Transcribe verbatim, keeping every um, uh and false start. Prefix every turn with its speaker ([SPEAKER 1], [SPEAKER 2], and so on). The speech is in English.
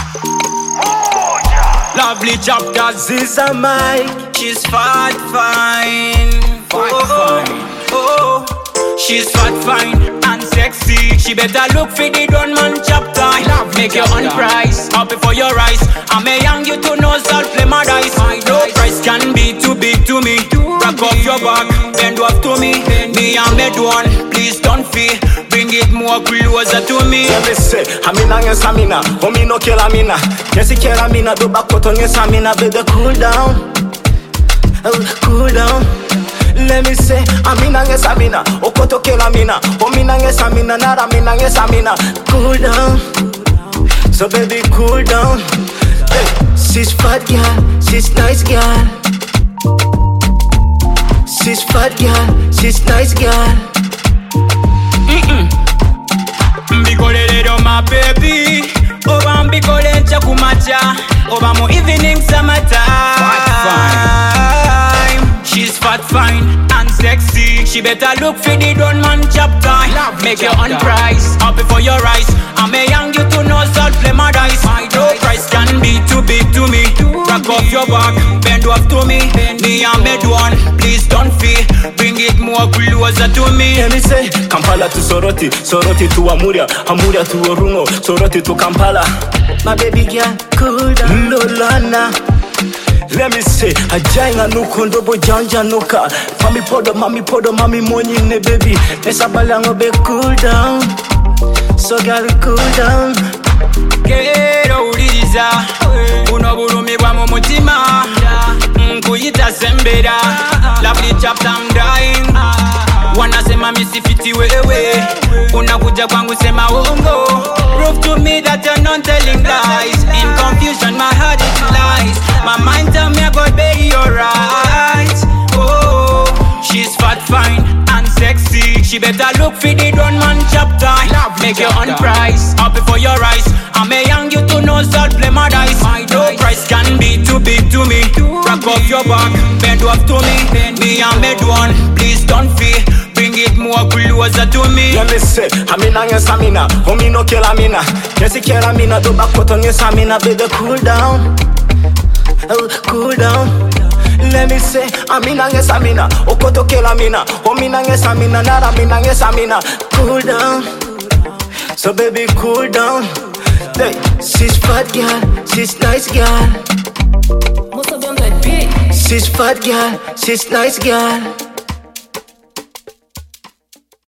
[SPEAKER 1] Lovely chapters is a mic. She's fat fine. Fat oh, fine. Oh, oh. She's fat fine and sexy. She better look for the done man chapter. Make your own price up before your eyes. I may young you to know self play my dice. No price can be too big to me. Rock off your back, bend off to me. Me and made one, please don't fear. Bring it more closer to me.
[SPEAKER 2] Let me say, Amina yes Amina, homie no kill Amina. Yes he kill Amina, do back out on yes Amina. Better cool down, oh, cool down. Let me say, Amina yes Amina, Okoto kill Amina. Homina yes Amina, not Amina yes Amina. Cool down, so baby cool down. Hey, she's fat girl, she's nice girl. She's fat girl, she's nice girl.
[SPEAKER 1] Mbikole lero my baby. Oba mbikole ncha kumacha. Oba mo evening summertime. She's fat fine and sexy. She better look for the done man chapter. Make your own price up before your eyes. I may young you to know salt play my dice. No price can be too big to me. Rock off your back, bend off to me. Me and made one, please don't fear. Bring it more closer to me.
[SPEAKER 2] Let me say, Kampala to Soroti, Soroti to Amuria, Amuria to Orungo, Soroti to Kampala. My baby girl, cool down, Lolana. Let me say, Ajainga nukondo bo janja nuka. Mami podo, mami podo, mami money ne baby. Esa balango be cool down. So gotta cool down.
[SPEAKER 1] Kero uliza uno bulumi bwa mu mutima nkuyita sembera. Lovely chapter I'm dying. Wanasema misifiti wewe, unakuja kwangu sema uongo. Prove to me that you're not telling lies. In confusion my heart it lies. My mind tell me I got be alright. Oh, she's fat fine and sexy. She better look for the done man chapter. Make your own price up before your eyes. I may young you to know salt play my dice. No price can be too big to me. Rock off your back, bend off to me. Me and made one, please don't fear. Bring it more closer to me.
[SPEAKER 2] Let me say, Amina yes Amina, homie no kill Amina. Yes he kill Amina, do back out on yes Amina. Better cool down, oh, cool down. Let me say, Amina yes Amina, Okoto kill Amina. Homina yes Amina, not Amina yes Amina. Cool down, so baby cool down. Hey, she's fat girl, she's nice girl.
[SPEAKER 3] Most of them that big.
[SPEAKER 2] She's fat girl, she's nice girl.